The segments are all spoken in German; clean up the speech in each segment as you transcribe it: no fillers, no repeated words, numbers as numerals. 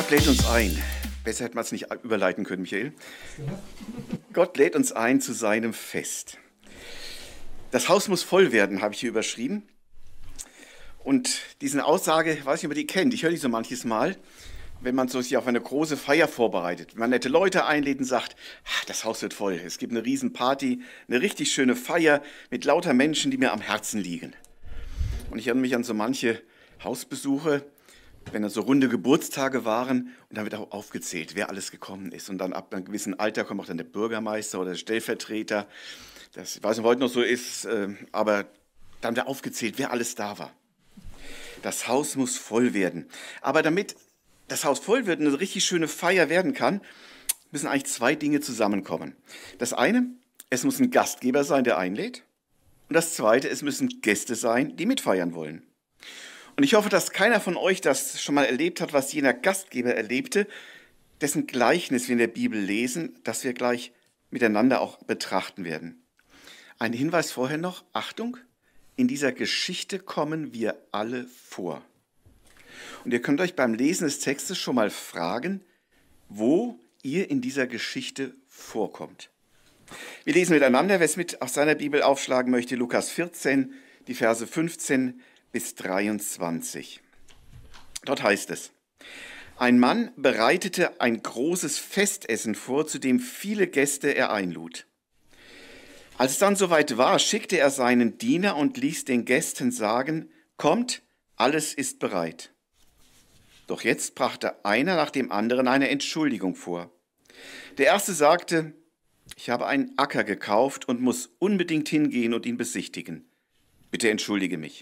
Gott lädt uns ein. Besser hätte man es nicht überleiten können, Michael. Gott lädt uns ein zu seinem Fest. Das Haus muss voll werden, habe ich hier überschrieben. Und diese Aussage, ich weiß nicht, ob ihr die kennt, ich höre die so manches Mal, wenn man sich auf eine große Feier vorbereitet. Wenn man nette Leute einlädt und sagt, das Haus wird voll, es gibt eine Riesenparty, eine richtig schöne Feier mit lauter Menschen, die mir am Herzen liegen. Und ich erinnere mich an so manche Hausbesuche, wenn dann so runde Geburtstage waren und dann wird auch aufgezählt, wer alles gekommen ist. Und dann ab einem gewissen Alter kommt auch dann der Bürgermeister oder der Stellvertreter. Das, ich weiß nicht, ob heute noch so ist, aber dann wird aufgezählt, wer alles da war. Das Haus muss voll werden. Aber damit das Haus voll wird und eine richtig schöne Feier werden kann, müssen eigentlich zwei Dinge zusammenkommen. Das eine, es muss ein Gastgeber sein, der einlädt. Und das zweite, es müssen Gäste sein, die mitfeiern wollen. Und ich hoffe, dass keiner von euch das schon mal erlebt hat, was jener Gastgeber erlebte, dessen Gleichnis wir in der Bibel lesen, das wir gleich miteinander auch betrachten werden. Ein Hinweis vorher noch, Achtung, in dieser Geschichte kommen wir alle vor. Und ihr könnt euch beim Lesen des Textes schon mal fragen, wo ihr in dieser Geschichte vorkommt. Wir lesen miteinander, wer es mit aus seiner Bibel aufschlagen möchte, Lukas 14, die Verse 15 bis 23. Dort heißt es: Ein Mann bereitete ein großes Festessen vor, zu dem viele Gäste er einlud. Als es dann soweit war, schickte er seinen Diener und ließ den Gästen sagen: Kommt, alles ist bereit. Doch jetzt brachte einer nach dem anderen eine Entschuldigung vor. Der erste sagte: Ich habe einen Acker gekauft und muss unbedingt hingehen und ihn besichtigen. Bitte entschuldige mich.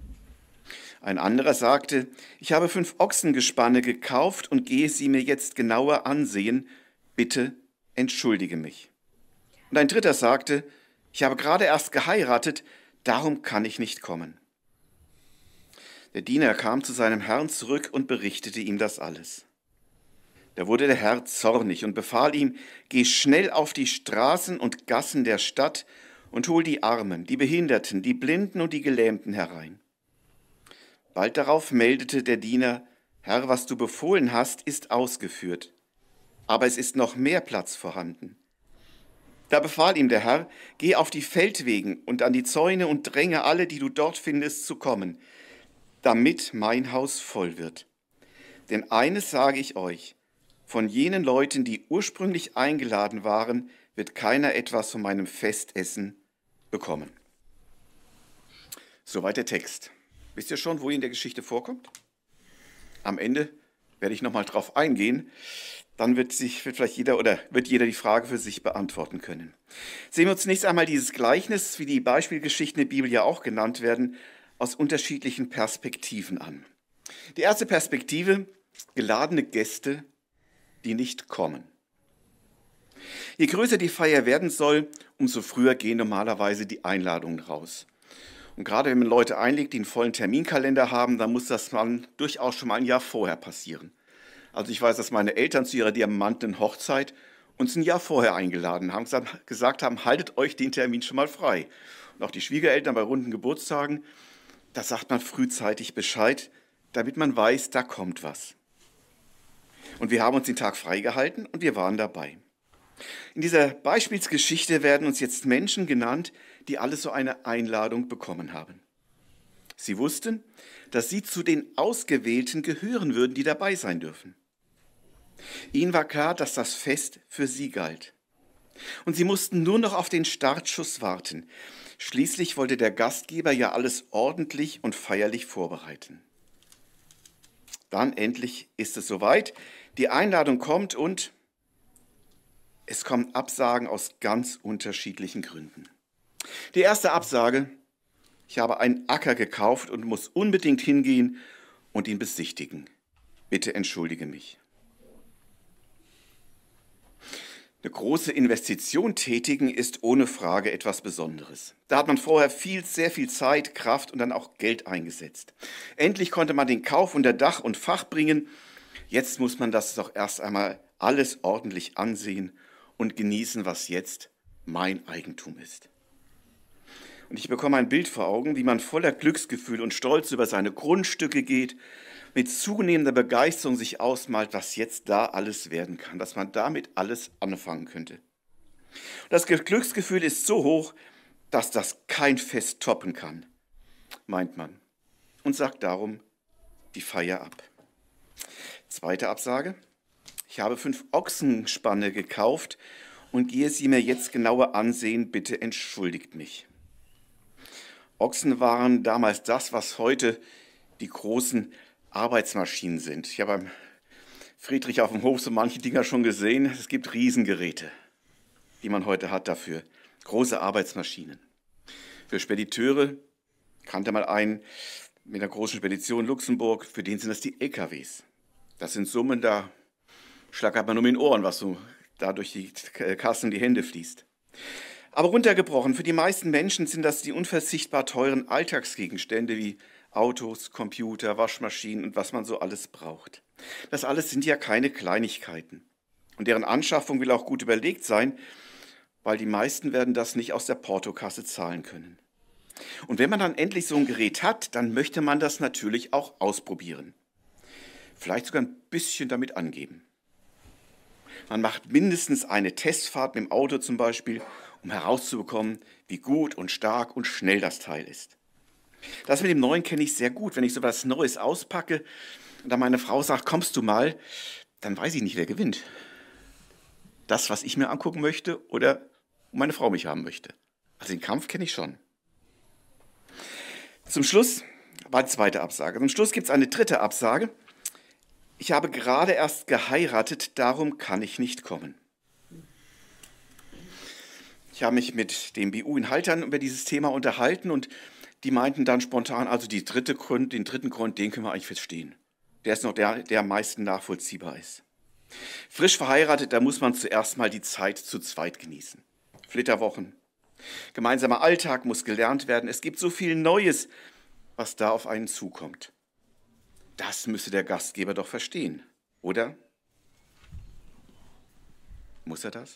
Ein anderer sagte: Ich habe 5 Ochsengespanne gekauft und gehe sie mir jetzt genauer ansehen. Bitte entschuldige mich. Und ein dritter sagte: Ich habe gerade erst geheiratet, darum kann ich nicht kommen. Der Diener kam zu seinem Herrn zurück und berichtete ihm das alles. Da wurde der Herr zornig und befahl ihm: Geh schnell auf die Straßen und Gassen der Stadt und hol die Armen, die Behinderten, die Blinden und die Gelähmten herein. Bald darauf meldete der Diener: Herr, was du befohlen hast, ist ausgeführt, aber es ist noch mehr Platz vorhanden. Da befahl ihm der Herr: Geh auf die Feldwegen und an die Zäune und dränge alle, die du dort findest, zu kommen, damit mein Haus voll wird. Denn eines sage ich euch: Von jenen Leuten, die ursprünglich eingeladen waren, wird keiner etwas von meinem Festessen bekommen. Soweit der Text. Wisst ihr schon, wo ihr in der Geschichte vorkommt? Am Ende werde ich nochmal drauf eingehen. Dann wird jeder die Frage für sich beantworten können. Sehen wir uns zunächst einmal dieses Gleichnis, wie die Beispielgeschichten der Bibel ja auch genannt werden, aus unterschiedlichen Perspektiven an. Die erste Perspektive: geladene Gäste, die nicht kommen. Je größer die Feier werden soll, umso früher gehen normalerweise die Einladungen raus. Und gerade wenn man Leute einlegt, die einen vollen Terminkalender haben, dann muss das dann durchaus schon mal ein Jahr vorher passieren. Also ich weiß, dass meine Eltern zu ihrer diamantenen Hochzeit uns ein Jahr vorher eingeladen haben, gesagt haben, haltet euch den Termin schon mal frei. Und auch die Schwiegereltern bei runden Geburtstagen, da sagt man frühzeitig Bescheid, damit man weiß, da kommt was. Und wir haben uns den Tag freigehalten und wir waren dabei. In dieser Beispielsgeschichte werden uns jetzt Menschen genannt, die alle so eine Einladung bekommen haben. Sie wussten, dass sie zu den Ausgewählten gehören würden, die dabei sein dürfen. Ihnen war klar, dass das Fest für sie galt. Und sie mussten nur noch auf den Startschuss warten. Schließlich wollte der Gastgeber ja alles ordentlich und feierlich vorbereiten. Dann endlich ist es soweit. Die Einladung kommt und es kommen Absagen aus ganz unterschiedlichen Gründen. Die erste Absage: Ich habe einen Acker gekauft und muss unbedingt hingehen und ihn besichtigen. Bitte entschuldige mich. Eine große Investition tätigen ist ohne Frage etwas Besonderes. Da hat man vorher sehr viel Zeit, Kraft und dann auch Geld eingesetzt. Endlich konnte man den Kauf unter Dach und Fach bringen. Jetzt muss man das doch erst einmal alles ordentlich ansehen und genießen, was jetzt mein Eigentum ist. Und ich bekomme ein Bild vor Augen, wie man voller Glücksgefühl und Stolz über seine Grundstücke geht, mit zunehmender Begeisterung sich ausmalt, was jetzt da alles werden kann, dass man damit alles anfangen könnte. Das Glücksgefühl ist so hoch, dass das kein Fest toppen kann, meint man, und sagt darum die Feier ab. Zweite Absage: Ich habe 5 Ochsenspanne gekauft und gehe sie mir jetzt genauer ansehen, bitte entschuldigt mich. Ochsen waren damals das, was heute die großen Arbeitsmaschinen sind. Ich habe beim Friedrich auf dem Hof so manche Dinger schon gesehen. Es gibt Riesengeräte, die man heute hat dafür. Große Arbeitsmaschinen. Für Spediteure kannte mal einen mit einer großen Spedition in Luxemburg, für den sind das die LKWs. Das sind Summen, da schlackert man um den Ohren, was so da durch die Kassen die Hände fließt. Aber runtergebrochen, für die meisten Menschen sind das die unverzichtbar teuren Alltagsgegenstände wie Autos, Computer, Waschmaschinen und was man so alles braucht. Das alles sind ja keine Kleinigkeiten. Und deren Anschaffung will auch gut überlegt sein, weil die meisten werden das nicht aus der Portokasse zahlen können. Und wenn man dann endlich so ein Gerät hat, dann möchte man das natürlich auch ausprobieren. Vielleicht sogar ein bisschen damit angeben. Man macht mindestens eine Testfahrt mit dem Auto zum Beispiel, um herauszubekommen, wie gut und stark und schnell das Teil ist. Das mit dem Neuen kenne ich sehr gut. Wenn ich so etwas Neues auspacke und dann meine Frau sagt, kommst du mal, dann weiß ich nicht, wer gewinnt. Das, was ich mir angucken möchte oder meine Frau mich haben möchte. Also den Kampf kenne ich schon. Zum Schluss war die zweite Absage. Zum Schluss gibt es eine dritte Absage. Ich habe gerade erst geheiratet, darum kann ich nicht kommen. Ich habe mich mit dem BU in Haltern über dieses Thema unterhalten und die meinten dann spontan, also den dritten Grund, den können wir eigentlich verstehen. Der ist noch der am meisten nachvollziehbar ist. Frisch verheiratet, da muss man zuerst mal die Zeit zu zweit genießen. Flitterwochen. Gemeinsamer Alltag muss gelernt werden. Es gibt so viel Neues, was da auf einen zukommt. Das müsste der Gastgeber doch verstehen, oder? Muss er das?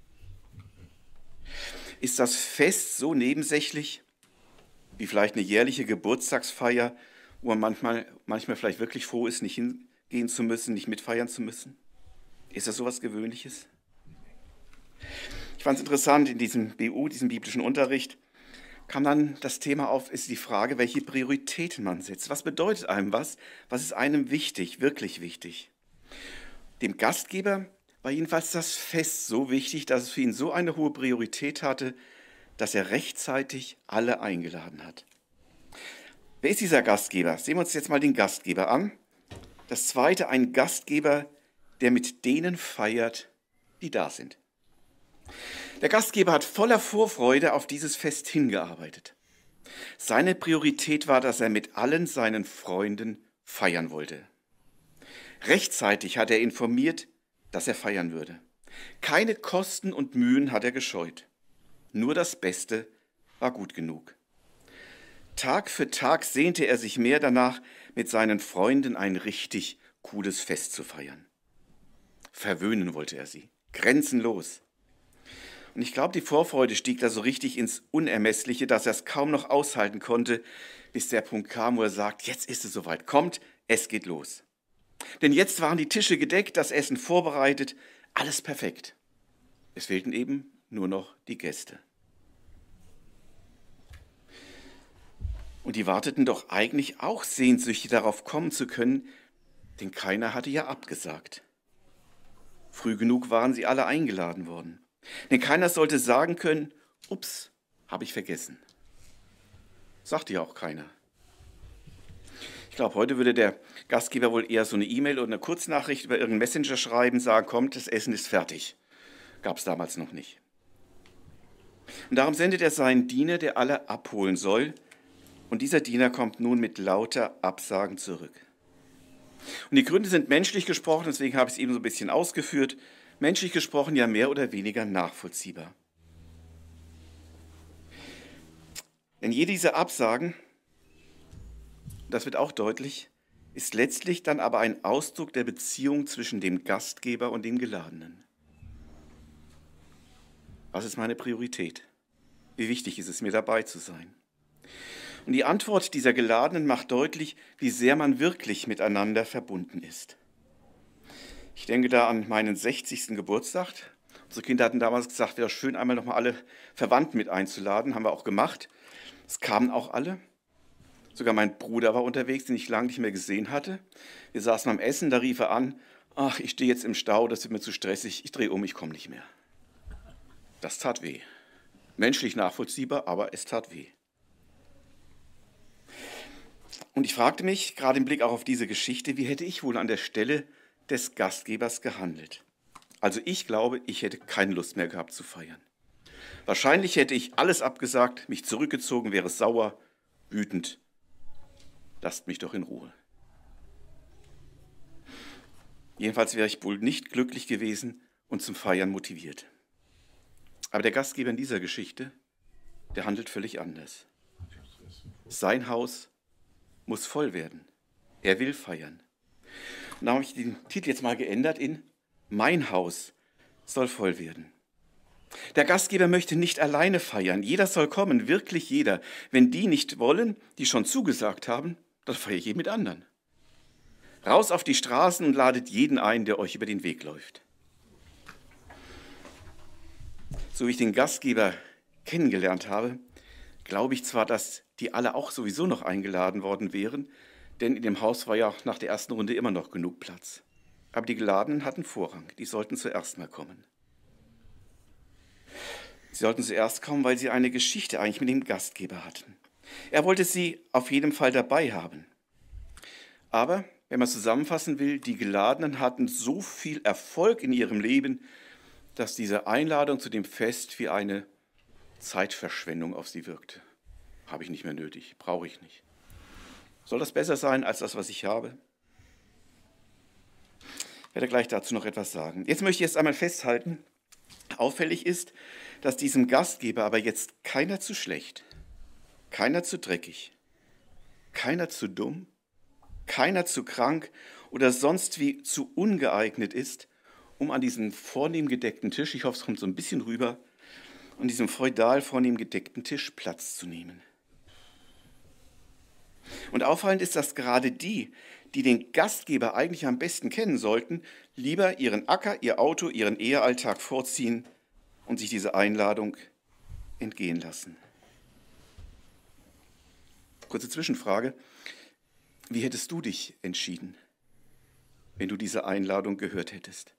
Ist das Fest so nebensächlich, wie vielleicht eine jährliche Geburtstagsfeier, wo man manchmal vielleicht wirklich froh ist, nicht hingehen zu müssen, nicht mitfeiern zu müssen? Ist das sowas Gewöhnliches? Ich fand es interessant, in diesem BU, diesem biblischen Unterricht, kam dann das Thema auf, ist die Frage, welche Prioritäten man setzt. Was bedeutet einem was? Was ist einem wichtig, wirklich wichtig? Dem Gastgeber war jedenfalls das Fest so wichtig, dass es für ihn so eine hohe Priorität hatte, dass er rechtzeitig alle eingeladen hat. Wer ist dieser Gastgeber? Sehen wir uns jetzt mal den Gastgeber an. Das zweite, ein Gastgeber, der mit denen feiert, die da sind. Der Gastgeber hat voller Vorfreude auf dieses Fest hingearbeitet. Seine Priorität war, dass er mit allen seinen Freunden feiern wollte. Rechtzeitig hat er informiert, dass er feiern würde. Keine Kosten und Mühen hat er gescheut. Nur das Beste war gut genug. Tag für Tag sehnte er sich mehr danach, mit seinen Freunden ein richtig cooles Fest zu feiern. Verwöhnen wollte er sie, grenzenlos. Und ich glaube, die Vorfreude stieg da so richtig ins Unermessliche, dass er es kaum noch aushalten konnte, bis der Punkt kam, wo er sagt, jetzt ist es soweit, kommt, es geht los. Denn jetzt waren die Tische gedeckt, das Essen vorbereitet, alles perfekt. Es fehlten eben nur noch die Gäste. Und die warteten doch eigentlich auch sehnsüchtig darauf kommen zu können, denn keiner hatte ja abgesagt. Früh genug waren sie alle eingeladen worden. Denn keiner sollte sagen können, ups, habe ich vergessen. Sagte ja auch keiner. Ich glaube, heute würde der Gastgeber wohl eher so eine E-Mail oder eine Kurznachricht über irgendeinen Messenger schreiben, sagen, kommt, das Essen ist fertig. Gab es damals noch nicht. Und darum sendet er seinen Diener, der alle abholen soll. Und dieser Diener kommt nun mit lauter Absagen zurück. Und die Gründe sind menschlich gesprochen, deswegen habe ich es eben so ein bisschen ausgeführt, menschlich gesprochen ja mehr oder weniger nachvollziehbar. Denn jede dieser Absagen, das wird auch deutlich, ist letztlich dann aber ein Ausdruck der Beziehung zwischen dem Gastgeber und dem Geladenen. Was ist meine Priorität? Wie wichtig ist es mir, dabei zu sein? Und die Antwort dieser Geladenen macht deutlich, wie sehr man wirklich miteinander verbunden ist. Ich denke da an meinen 60. Geburtstag. Unsere Kinder hatten damals gesagt, wäre schön, einmal nochmal alle Verwandten mit einzuladen. Haben wir auch gemacht. Es kamen auch alle. Sogar mein Bruder war unterwegs, den ich lange nicht mehr gesehen hatte. Wir saßen am Essen, da rief er an, ach, ich stehe jetzt im Stau, das wird mir zu stressig, ich drehe um, ich komme nicht mehr. Das tat weh. Menschlich nachvollziehbar, aber es tat weh. Und ich fragte mich, gerade im Blick auch auf diese Geschichte, wie hätte ich wohl an der Stelle des Gastgebers gehandelt? Also ich glaube, ich hätte keine Lust mehr gehabt zu feiern. Wahrscheinlich hätte ich alles abgesagt, mich zurückgezogen, wäre sauer, wütend. Lasst mich doch in Ruhe. Jedenfalls wäre ich wohl nicht glücklich gewesen und zum Feiern motiviert. Aber der Gastgeber in dieser Geschichte, der handelt völlig anders. Sein Haus muss voll werden. Er will feiern. Und da habe ich den Titel jetzt mal geändert in Mein Haus soll voll werden. Der Gastgeber möchte nicht alleine feiern. Jeder soll kommen, wirklich jeder. Wenn die nicht wollen, die schon zugesagt haben, dann feiere ich mit anderen. Raus auf die Straßen und ladet jeden ein, der euch über den Weg läuft. So wie ich den Gastgeber kennengelernt habe, glaube ich zwar, dass die alle auch sowieso noch eingeladen worden wären, denn in dem Haus war ja nach der ersten Runde immer noch genug Platz. Aber die Geladenen hatten Vorrang, die sollten zuerst mal kommen. Sie sollten zuerst kommen, weil sie eine Geschichte eigentlich mit dem Gastgeber hatten. Er wollte sie auf jeden Fall dabei haben. Aber, wenn man zusammenfassen will, die Geladenen hatten so viel Erfolg in ihrem Leben, dass diese Einladung zu dem Fest wie eine Zeitverschwendung auf sie wirkte. Habe ich nicht mehr nötig, brauche ich nicht. Soll das besser sein als das, was ich habe? Ich werde gleich dazu noch etwas sagen. Jetzt möchte ich erst einmal festhalten, auffällig ist, dass diesem Gastgeber aber jetzt keiner zu schlecht, keiner zu dreckig, keiner zu dumm, keiner zu krank oder sonst wie zu ungeeignet ist, um an diesem vornehm gedeckten Tisch, ich hoffe, es kommt so ein bisschen rüber, an diesem feudal vornehm gedeckten Tisch Platz zu nehmen. Und auffallend ist, dass gerade die, die den Gastgeber eigentlich am besten kennen sollten, lieber ihren Acker, ihr Auto, ihren Ehealltag vorziehen und sich diese Einladung entgehen lassen. Kurze Zwischenfrage. Wie hättest du dich entschieden, wenn du diese Einladung gehört hättest?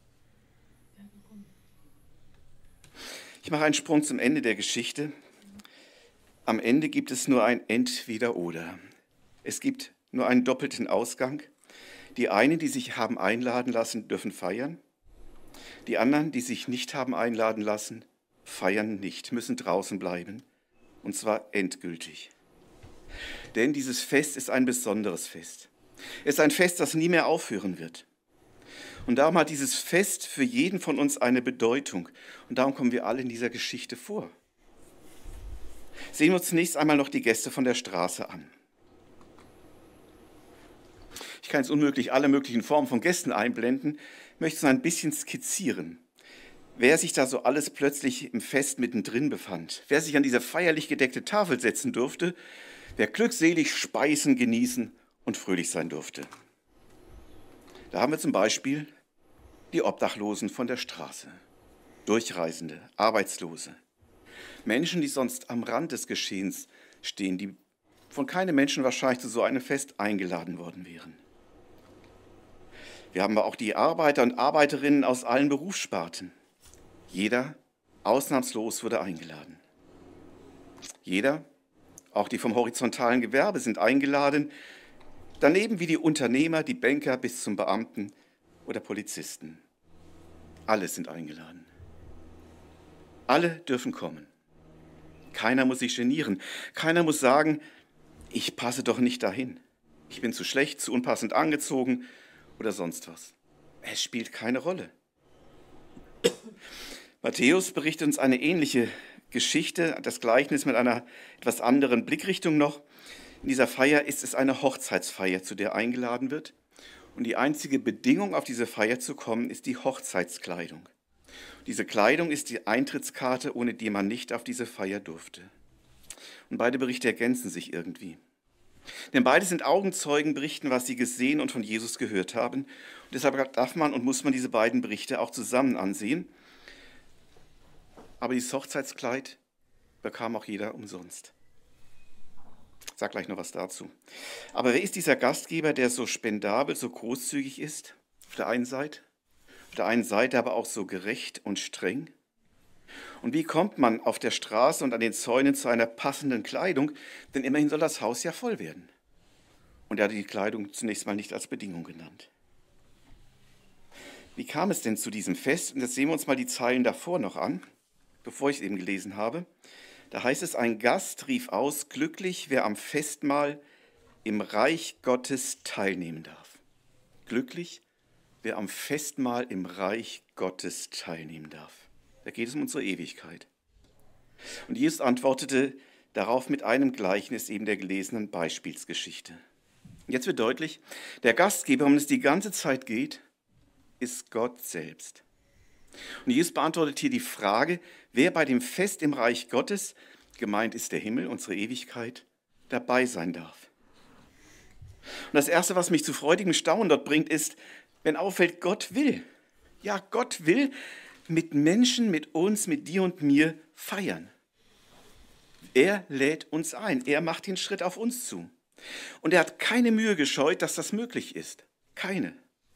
Ich mache einen Sprung zum Ende der Geschichte. Am Ende gibt es nur ein Entweder-Oder. Es gibt nur einen doppelten Ausgang. Die einen, die sich haben einladen lassen, dürfen feiern. Die anderen, die sich nicht haben einladen lassen, feiern nicht, müssen draußen bleiben. Und zwar endgültig. Denn dieses Fest ist ein besonderes Fest. Es ist ein Fest, das nie mehr aufhören wird. Und darum hat dieses Fest für jeden von uns eine Bedeutung. Und darum kommen wir alle in dieser Geschichte vor. Sehen wir uns zunächst einmal noch die Gäste von der Straße an. Ich kann jetzt unmöglich alle möglichen Formen von Gästen einblenden, möchte es ein bisschen skizzieren. Wer sich da so alles plötzlich im Fest mittendrin befand, wer sich an diese feierlich gedeckte Tafel setzen durfte, wer glückselig speisen, genießen und fröhlich sein durfte. Da haben wir zum Beispiel die Obdachlosen von der Straße, Durchreisende, Arbeitslose, Menschen, die sonst am Rand des Geschehens stehen, die von keinem Menschen wahrscheinlich zu so einem Fest eingeladen worden wären. Wir haben aber auch die Arbeiter und Arbeiterinnen aus allen Berufssparten. Jeder, ausnahmslos, wurde eingeladen. Jeder, auch die vom horizontalen Gewerbe, sind eingeladen, daneben wie die Unternehmer, die Banker bis zum Beamten oder Polizisten. Alle sind eingeladen. Alle dürfen kommen. Keiner muss sich genieren. Keiner muss sagen, ich passe doch nicht dahin. Ich bin zu schlecht, zu unpassend angezogen oder sonst was. Es spielt keine Rolle. Matthäus berichtet uns eine ähnliche Geschichte, das Gleichnis mit einer etwas anderen Blickrichtung noch. In dieser Feier ist es eine Hochzeitsfeier, zu der eingeladen wird. Und die einzige Bedingung, auf diese Feier zu kommen, ist die Hochzeitskleidung. Diese Kleidung ist die Eintrittskarte, ohne die man nicht auf diese Feier durfte. Und beide Berichte ergänzen sich irgendwie. Denn beide sind Augenzeugen, berichten, was sie gesehen und von Jesus gehört haben. Und deshalb darf man und muss man diese beiden Berichte auch zusammen ansehen. Aber dieses Hochzeitskleid bekam auch jeder umsonst. Ich sage gleich noch was dazu. Aber wer ist dieser Gastgeber, der so spendabel, so großzügig ist? Auf der einen Seite aber auch so gerecht und streng. Und wie kommt man auf der Straße und an den Zäunen zu einer passenden Kleidung? Denn immerhin soll das Haus ja voll werden. Und er hatte die Kleidung zunächst mal nicht als Bedingung genannt. Wie kam es denn zu diesem Fest? Und jetzt sehen wir uns mal die Zeilen davor noch an, bevor ich es eben gelesen habe. Da heißt es, ein Gast rief aus, glücklich, wer am Festmahl im Reich Gottes teilnehmen darf. Glücklich, wer am Festmahl im Reich Gottes teilnehmen darf. Da geht es um unsere Ewigkeit. Und Jesus antwortete darauf mit einem Gleichnis eben der gelesenen Beispielsgeschichte. Jetzt wird deutlich, der Gastgeber, um es die ganze Zeit geht, ist Gott selbst. Und Jesus beantwortet hier die Frage, wer bei dem Fest im Reich Gottes, gemeint ist der Himmel, unsere Ewigkeit, dabei sein darf. Und das Erste, was mich zu freudigem Staunen dort bringt, ist, wenn auffällt, Gott will. Ja, Gott will mit Menschen, mit uns, mit dir und mir feiern. Er lädt uns ein, er macht den Schritt auf uns zu. Und er hat keine Mühe gescheut, dass das möglich ist. Keine.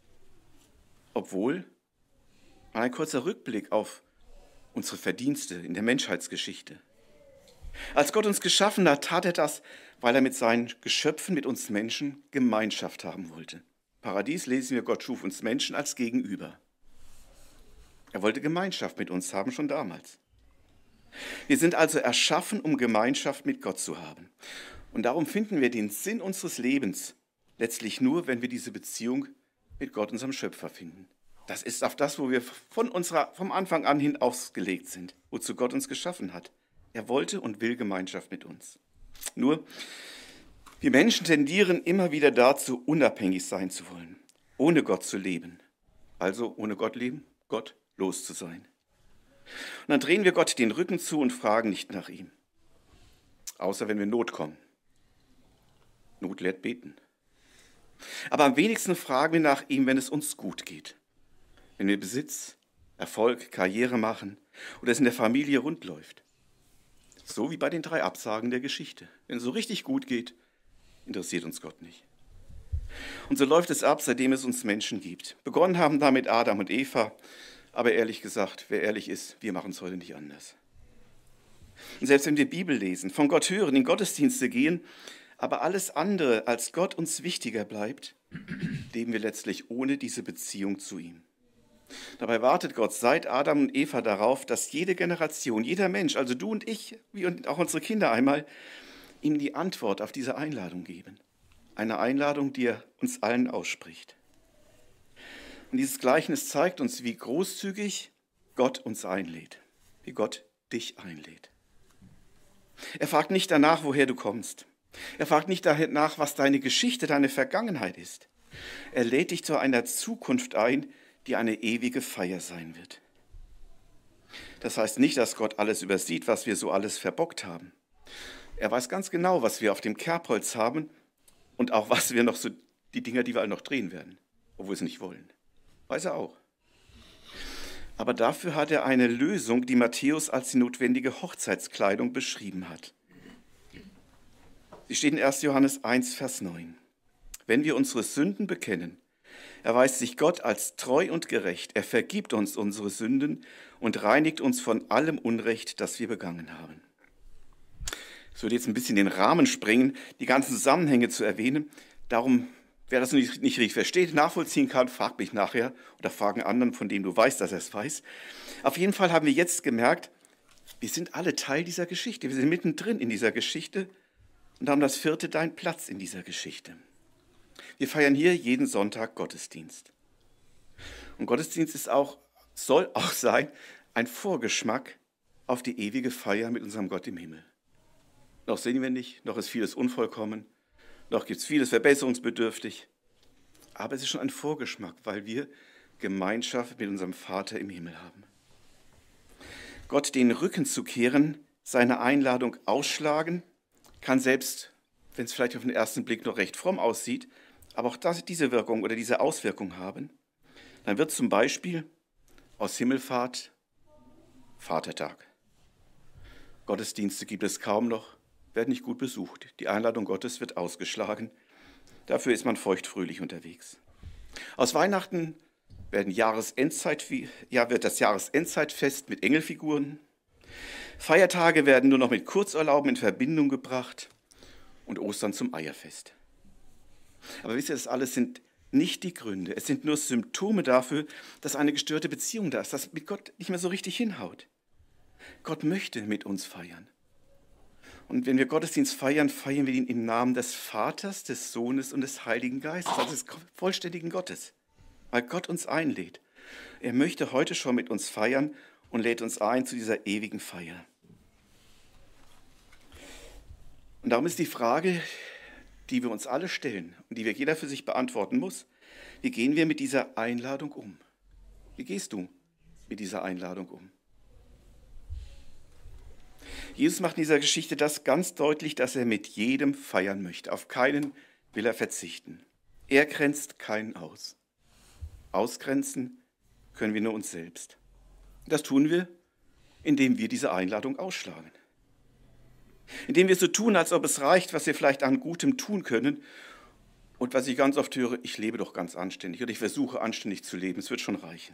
Obwohl, ein kurzer Rückblick auf unsere Verdienste in der Menschheitsgeschichte. Als Gott uns geschaffen hat, tat er das, weil er mit seinen Geschöpfen, mit uns Menschen, Gemeinschaft haben wollte. Paradies lesen wir, Gott schuf uns Menschen als Gegenüber. Er wollte Gemeinschaft mit uns haben, schon damals. Wir sind also erschaffen, um Gemeinschaft mit Gott zu haben. Und darum finden wir den Sinn unseres Lebens letztlich nur, wenn wir diese Beziehung mit Gott, unserem Schöpfer, finden. Das ist auf das, wo wir vom Anfang an hin ausgelegt sind, wozu Gott uns geschaffen hat. Er wollte und will Gemeinschaft mit uns. Nur, wir Menschen tendieren immer wieder dazu, unabhängig sein zu wollen, ohne Gott zu leben. Also ohne Gott leben, Gott los zu sein. Und dann drehen wir Gott den Rücken zu und fragen nicht nach ihm. Außer wenn wir in Not kommen. Not lehrt beten. Aber am wenigsten fragen wir nach ihm, wenn es uns gut geht. Wenn wir Besitz, Erfolg, Karriere machen oder es in der Familie rund läuft. So wie bei den 3 Absagen der Geschichte. Wenn es so richtig gut geht, interessiert uns Gott nicht. Und so läuft es ab, seitdem es uns Menschen gibt. Begonnen haben damit Adam und Eva, aber ehrlich gesagt, wer ehrlich ist, wir machen es heute nicht anders. Und selbst wenn wir Bibel lesen, von Gott hören, in Gottesdienste gehen, aber alles andere als Gott uns wichtiger bleibt, leben wir letztlich ohne diese Beziehung zu ihm. Dabei wartet Gott seit Adam und Eva darauf, dass jede Generation, jeder Mensch, also du und ich, wie und auch unsere Kinder einmal, ihm die Antwort auf diese Einladung geben. Eine Einladung, die er uns allen ausspricht. Und dieses Gleichnis zeigt uns, wie großzügig Gott uns einlädt, wie Gott dich einlädt. Er fragt nicht danach, woher du kommst. Er fragt nicht danach, was deine Geschichte, deine Vergangenheit ist. Er lädt dich zu einer Zukunft ein, die eine ewige Feier sein wird. Das heißt nicht, dass Gott alles übersieht, was wir so alles verbockt haben. Er weiß ganz genau, was wir auf dem Kerbholz haben und auch was wir noch so, die Dinger, die wir alle noch drehen werden, obwohl wir es nicht wollen. Weiß er auch. Aber dafür hat er eine Lösung, die Matthäus als die notwendige Hochzeitskleidung beschrieben hat. Sie steht in 1. Johannes 1, Vers 9. Wenn wir unsere Sünden bekennen, erweist sich Gott als treu und gerecht. Er vergibt uns unsere Sünden und reinigt uns von allem Unrecht, das wir begangen haben. Es würde jetzt ein bisschen den Rahmen sprengen, die ganzen Zusammenhänge zu erwähnen. Darum, wer das nicht richtig versteht, nachvollziehen kann, frag mich nachher oder fragen anderen, von denen du weißt, dass er es weiß. Auf jeden Fall haben wir jetzt gemerkt, wir sind alle Teil dieser Geschichte. Wir sind mittendrin in dieser Geschichte und haben das 4. deinen Platz in dieser Geschichte. Wir feiern hier jeden Sonntag Gottesdienst. Und Gottesdienst soll auch sein, ein Vorgeschmack auf die ewige Feier mit unserem Gott im Himmel. Noch sehen wir nicht, noch ist vieles unvollkommen, noch gibt es vieles verbesserungsbedürftig. Aber es ist schon ein Vorgeschmack, weil wir Gemeinschaft mit unserem Vater im Himmel haben. Gott den Rücken zu kehren, seine Einladung ausschlagen, kann selbst, wenn es vielleicht auf den ersten Blick noch recht fromm aussieht, aber auch diese Wirkung oder diese Auswirkung haben. Dann wird zum Beispiel aus Himmelfahrt Vatertag. Gottesdienste gibt es kaum noch, werden nicht gut besucht. Die Einladung Gottes wird ausgeschlagen. Dafür ist man feuchtfröhlich unterwegs. Aus Weihnachten wird das Jahresendzeitfest mit Engelfiguren. Feiertage werden nur noch mit Kurzurlauben in Verbindung gebracht und Ostern zum Eierfest. Aber wisst ihr, das alles sind nicht die Gründe. Es sind nur Symptome dafür, dass eine gestörte Beziehung da ist, dass mit Gott nicht mehr so richtig hinhaut. Gott möchte mit uns feiern. Und wenn wir Gottesdienst feiern, feiern wir ihn im Namen des Vaters, des Sohnes und des Heiligen Geistes, also des vollständigen Gottes, weil Gott uns einlädt. Er möchte heute schon mit uns feiern und lädt uns ein zu dieser ewigen Feier. Und darum ist die Frage, die wir uns alle stellen und die wir jeder für sich beantworten muss: Wie gehen wir mit dieser Einladung um? Wie gehst du mit dieser Einladung um? Jesus macht in dieser Geschichte das ganz deutlich, dass er mit jedem feiern möchte. Auf keinen will er verzichten. Er grenzt keinen aus. Ausgrenzen können wir nur uns selbst. Das tun wir, indem wir diese Einladung ausschlagen. Indem wir so tun, als ob es reicht, was wir vielleicht an Gutem tun können. Und was ich ganz oft höre: Ich lebe doch ganz anständig oder ich versuche anständig zu leben, es wird schon reichen.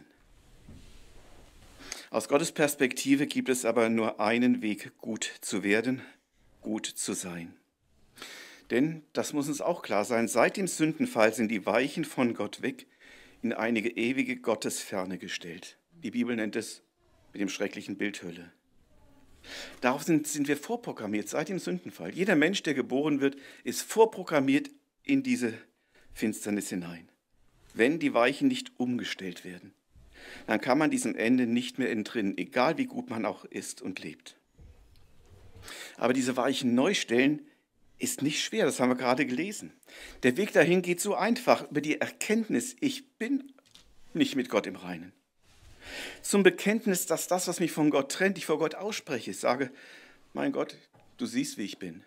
Aus Gottes Perspektive gibt es aber nur einen Weg, gut zu werden, gut zu sein. Denn, das muss uns auch klar sein, seit dem Sündenfall sind die Weichen von Gott weg in einige ewige Gottesferne gestellt. Die Bibel nennt es mit dem schrecklichen Bild Hölle. Darauf sind wir vorprogrammiert seit dem Sündenfall. Jeder Mensch, der geboren wird, ist vorprogrammiert in diese Finsternis hinein. Wenn die Weichen nicht umgestellt werden, dann kann man diesem Ende nicht mehr entrinnen, egal wie gut man auch ist und lebt. Aber diese Weichen neu stellen ist nicht schwer, das haben wir gerade gelesen. Der Weg dahin geht so einfach über die Erkenntnis: Ich bin nicht mit Gott im Reinen. Zum Bekenntnis, dass das, was mich von Gott trennt, ich vor Gott ausspreche. Ich sage: Mein Gott, du siehst, wie ich bin.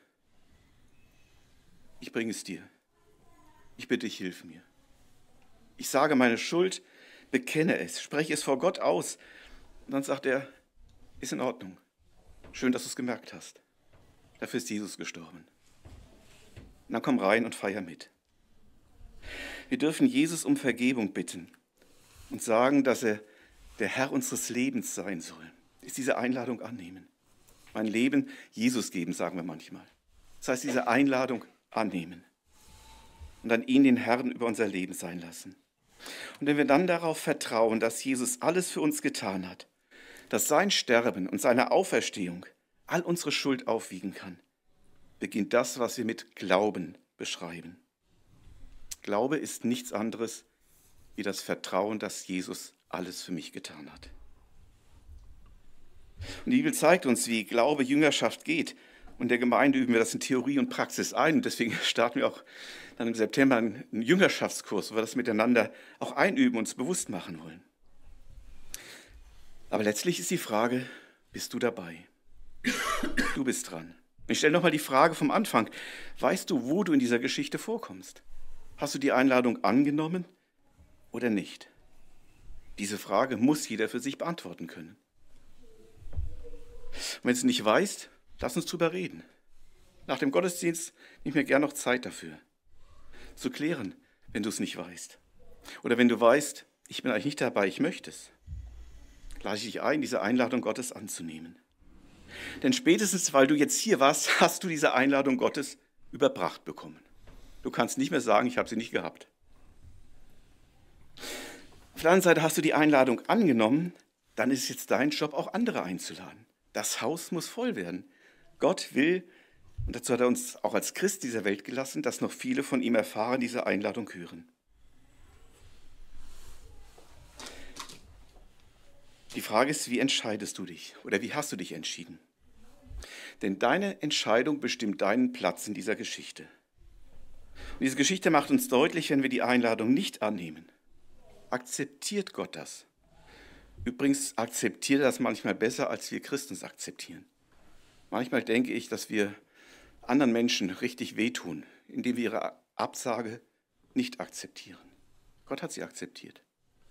Ich bringe es dir. Ich bitte dich, hilf mir. Ich sage meine Schuld, bekenne es, spreche es vor Gott aus. Und dann sagt er: Ist in Ordnung. Schön, dass du es gemerkt hast. Dafür ist Jesus gestorben. Und dann komm rein und feier mit. Wir dürfen Jesus um Vergebung bitten und sagen, dass er der Herr unseres Lebens sein soll. Ist diese Einladung annehmen. Mein Leben Jesus geben, sagen wir manchmal. Das heißt, diese Einladung annehmen und dann ihn den Herrn über unser Leben sein lassen. Und wenn wir dann darauf vertrauen, dass Jesus alles für uns getan hat, dass sein Sterben und seine Auferstehung all unsere Schuld aufwiegen kann, beginnt das, was wir mit Glauben beschreiben. Glaube ist nichts anderes wie das Vertrauen, dass Jesus alles für mich getan hat. Und die Bibel zeigt uns, wie Glaube, Jüngerschaft geht. Und in der Gemeinde üben wir das in Theorie und Praxis ein. Und deswegen starten wir auch dann im September einen Jüngerschaftskurs, wo wir das miteinander auch einüben und uns bewusst machen wollen. Aber letztlich ist die Frage: Bist du dabei? Du bist dran. Ich stelle nochmal die Frage vom Anfang: Weißt du, wo du in dieser Geschichte vorkommst? Hast du die Einladung angenommen oder nicht? Diese Frage muss jeder für sich beantworten können. Und wenn du es nicht weißt, lass uns drüber reden. Nach dem Gottesdienst nehme ich mir gerne noch Zeit dafür, zu klären, wenn du es nicht weißt. Oder wenn du weißt: Ich bin eigentlich nicht dabei, ich möchte es. Lade ich dich ein, diese Einladung Gottes anzunehmen. Denn spätestens, weil du jetzt hier warst, hast du diese Einladung Gottes überbracht bekommen. Du kannst nicht mehr sagen: Ich habe sie nicht gehabt. Auf der anderen Seite hast du die Einladung angenommen, dann ist es jetzt dein Job, auch andere einzuladen. Das Haus muss voll werden. Gott will, und dazu hat er uns auch als Christ dieser Welt gelassen, dass noch viele von ihm erfahren, diese Einladung hören. Die Frage ist: Wie entscheidest du dich oder wie hast du dich entschieden? Denn deine Entscheidung bestimmt deinen Platz in dieser Geschichte. Und diese Geschichte macht uns deutlich, wenn wir die Einladung nicht annehmen, akzeptiert Gott das. Übrigens akzeptiert er das manchmal besser, als wir Christen es akzeptieren. Manchmal denke ich, dass wir anderen Menschen richtig wehtun, indem wir ihre Absage nicht akzeptieren. Gott hat sie akzeptiert.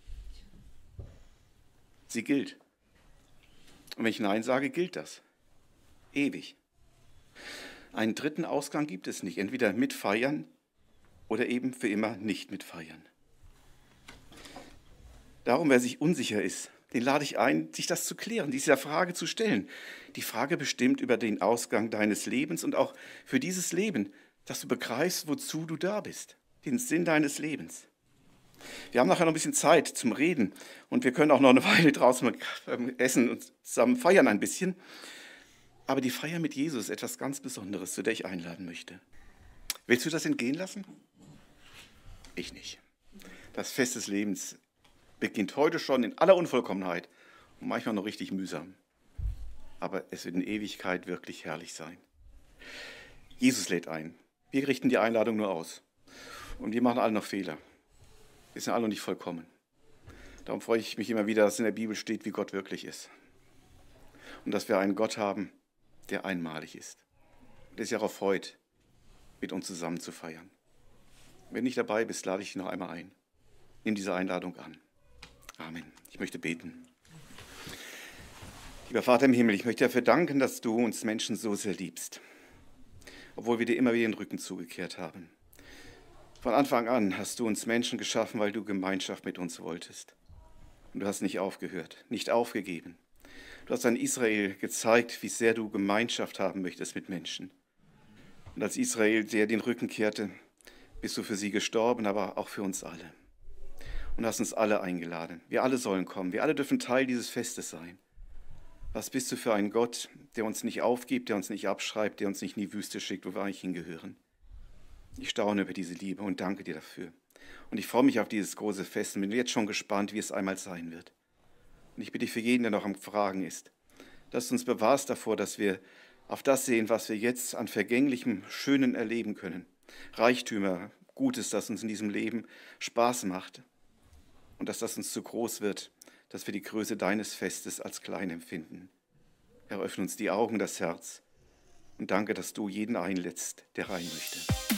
Sie gilt. Und wenn ich Nein sage, gilt das. Ewig. Einen dritten Ausgang gibt es nicht. Entweder mitfeiern oder eben für immer nicht mitfeiern. Darum, wer sich unsicher ist, den lade ich ein, sich das zu klären, dieser Frage zu stellen. Die Frage bestimmt über den Ausgang deines Lebens und auch für dieses Leben, dass du begreifst, wozu du da bist, den Sinn deines Lebens. Wir haben nachher noch ein bisschen Zeit zum Reden und wir können auch noch eine Weile draußen essen und zusammen feiern ein bisschen. Aber die Feier mit Jesus ist etwas ganz Besonderes, zu der ich einladen möchte. Willst du das entgehen lassen? Ich nicht. Das Fest des Lebens beginnt heute schon in aller Unvollkommenheit und manchmal noch richtig mühsam. Aber es wird in Ewigkeit wirklich herrlich sein. Jesus lädt ein. Wir richten die Einladung nur aus. Und wir machen alle noch Fehler. Wir sind alle noch nicht vollkommen. Darum freue ich mich immer wieder, dass in der Bibel steht, wie Gott wirklich ist. Und dass wir einen Gott haben, der einmalig ist. Der sich darauf freut, mit uns zusammen zu feiern. Wenn du nicht dabei bist, lade ich dich noch einmal ein. Nimm diese Einladung an. Amen. Ich möchte beten. Lieber Vater im Himmel, ich möchte dafür danken, dass du uns Menschen so sehr liebst, obwohl wir dir immer wieder den Rücken zugekehrt haben. Von Anfang an hast du uns Menschen geschaffen, weil du Gemeinschaft mit uns wolltest. Und du hast nicht aufgehört, nicht aufgegeben. Du hast an Israel gezeigt, wie sehr du Gemeinschaft haben möchtest mit Menschen. Und als Israel dir den Rücken kehrte, bist du für sie gestorben, aber auch für uns alle. Und hast uns alle eingeladen. Wir alle sollen kommen. Wir alle dürfen Teil dieses Festes sein. Was bist du für ein Gott, der uns nicht aufgibt, der uns nicht abschreibt, der uns nicht in die Wüste schickt, wo wir eigentlich hingehören? Ich staune über diese Liebe und danke dir dafür. Und ich freue mich auf dieses große Fest und bin jetzt schon gespannt, wie es einmal sein wird. Und ich bitte dich für jeden, der noch am Fragen ist, dass du uns bewahrst davor, dass wir auf das sehen, was wir jetzt an vergänglichem, Schönen erleben können. Reichtümer, Gutes, das uns in diesem Leben Spaß macht. Und dass das uns zu groß wird, dass wir die Größe deines Festes als klein empfinden. Herr, öffne uns die Augen, das Herz und danke, dass du jeden einlädst, der rein möchte.